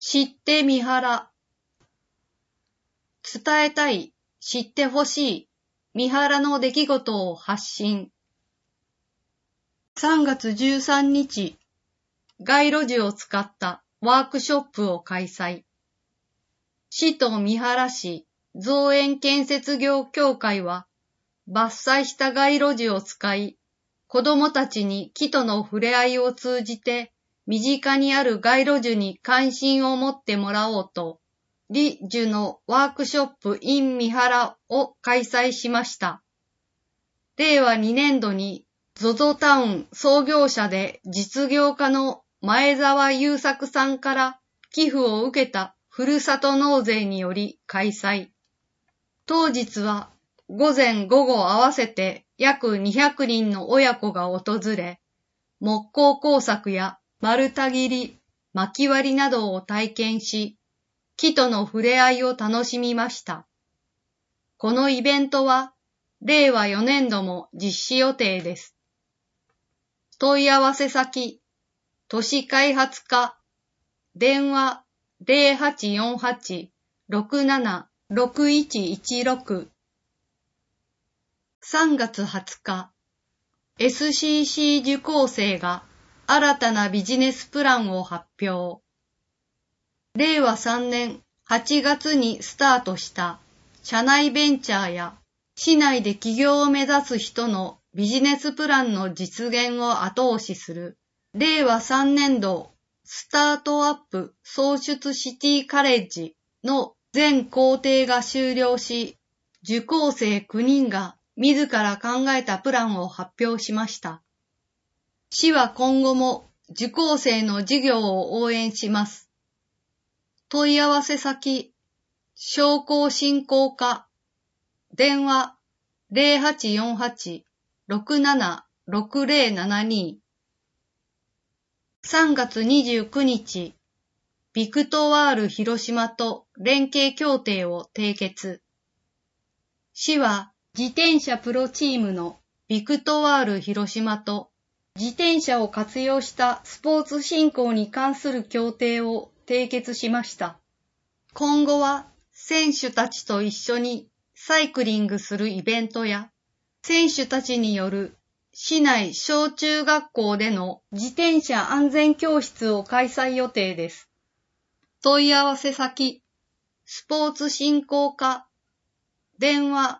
知ってみはら。伝えたい、知ってほしい、三原の出来事を発信。3月13日、街路樹を使ったワークショップを開催。市と三原市造園建設業協会は、伐採した街路樹を使い、子どもたちに木との触れ合いを通じて、身近にある街路樹に関心を持ってもらおうと、リ樹のワークショップ in 三原を開催しました。令和2年度に ZOZO タウン創業者で実業家の前澤友作さんから寄付を受けたふるさと納税により開催。当日は午前午後合わせて約200人の親子が訪れ、木工工作や丸太切り、薪割りなどを体験し、木との触れ合いを楽しみました。このイベントは、令和4年度も実施予定です。問い合わせ先、都市開発課、電話0848-676116。3月20日、SCC 受講生が新たなビジネスプランを発表。令和3年8月にスタートした社内ベンチャーや市内で起業を目指す人のビジネスプランの実現を後押しする令和3年度スタートアップ創出シティカレッジの全工程が終了し、受講生9人が自ら考えたプランを発表しました。市は今後も受講生の事業を応援します。問い合わせ先、商工振興課、電話0848-676072。3月29日、ビクトワール広島と連携協定を締結。市は自転車プロチームのビクトワール広島と自転車を活用したスポーツ振興に関する協定を締結しました。今後は選手たちと一緒にサイクリングするイベントや、選手たちによる市内小中学校での自転車安全教室を開催予定です。問い合わせ先、スポーツ振興課、電話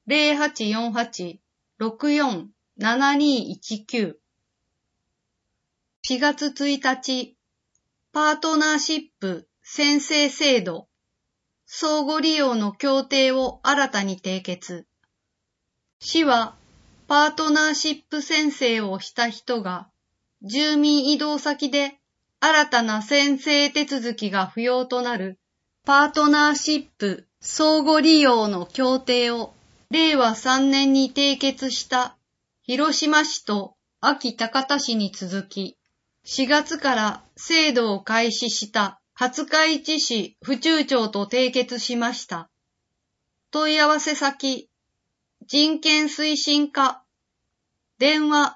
0848-647219。4月1日、パートナーシップ宣誓制度、相互利用の協定を新たに締結。市は、パートナーシップ宣誓をした人が、住民移動先で新たな宣誓手続きが不要となる、パートナーシップ相互利用の協定を、令和3年に締結した広島市と安芸高田市に続き、4月から制度を開始した廿日市市府中町と締結しました。問い合わせ先、人権推進課、電話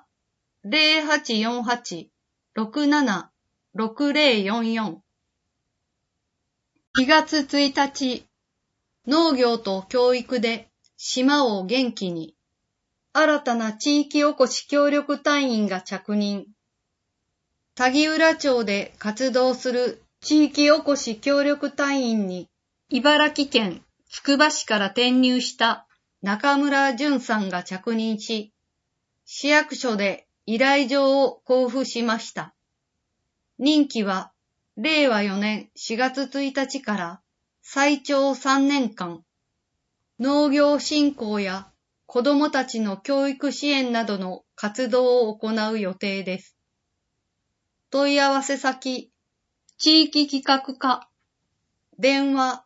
0848-676044。4月1日、農業と教育で島を元気に、新たな地域おこし協力隊員が着任。田木浦町で活動する地域おこし協力隊員に、茨城県つくば市から転入した中村淳さんが着任し、市役所で依頼状を交付しました。任期は令和4年4月1日から最長3年間、農業振興や子どもたちの教育支援などの活動を行う予定です。問い合わせ先、地域企画課、電話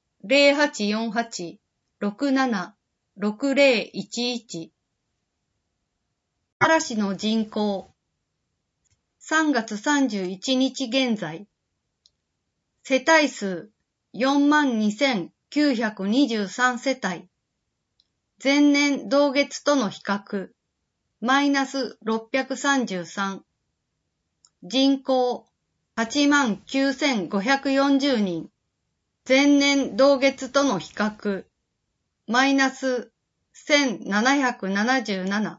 0848-676011。嵐の人口、3月31日現在、世帯数42,923 世帯、前年同月との比較、マイナス633、人口 89,540人。前年同月との比較、マイナス1,777。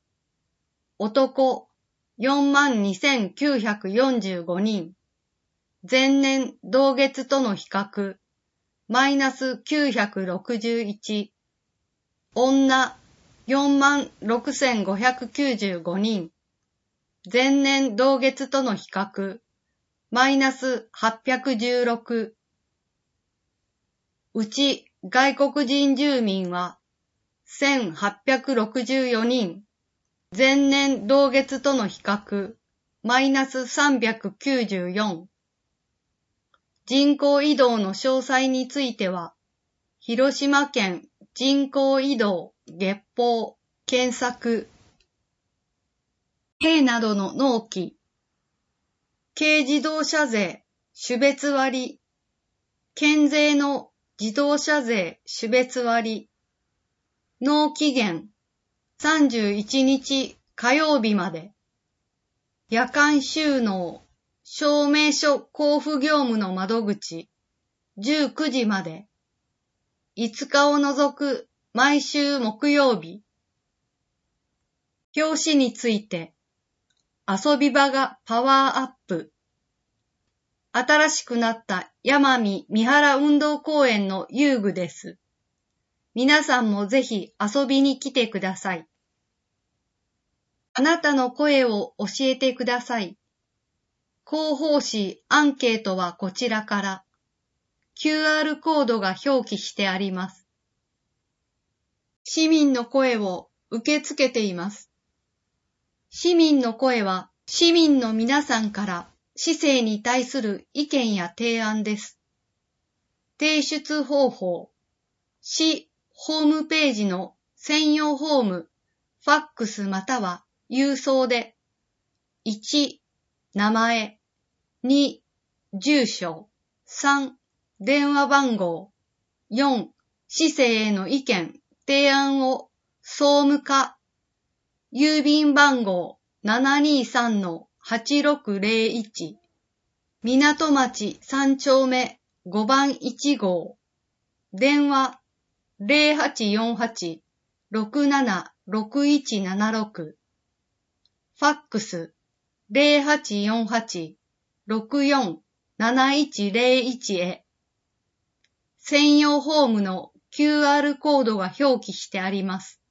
男、42,945人。前年同月との比較、マイナス961。女、46,595人。前年同月との比較、マイナス816。うち外国人住民は1,864人。前年同月との比較、マイナス394。人口移動の詳細については、広島県人口移動月報検索。軽などの納期。軽自動車税種別割。県税の自動車税種別割。納期限31日火曜日まで。夜間収納証明書交付業務の窓口19時まで。5日を除く毎週木曜日。表紙について、遊び場がパワーアップ。新しくなった山見三原運動公園の遊具です。皆さんもぜひ遊びに来てください。あなたの声を教えてください。広報誌アンケートはこちらから。QR コードが表記してあります。市民の声を受け付けています。市民の声は市民の皆さんから市政に対する意見や提案です。提出方法、市ホームページの専用フォーム、ファックスまたは郵送で、1、名前、2、住所、3、電話番号、4、市政への意見、提案を総務課、郵便番号723-8601、港町3丁目5番1号、電話0848-676176、ファックス0848-647101へ、専用フォームのQRコードが表記してあります。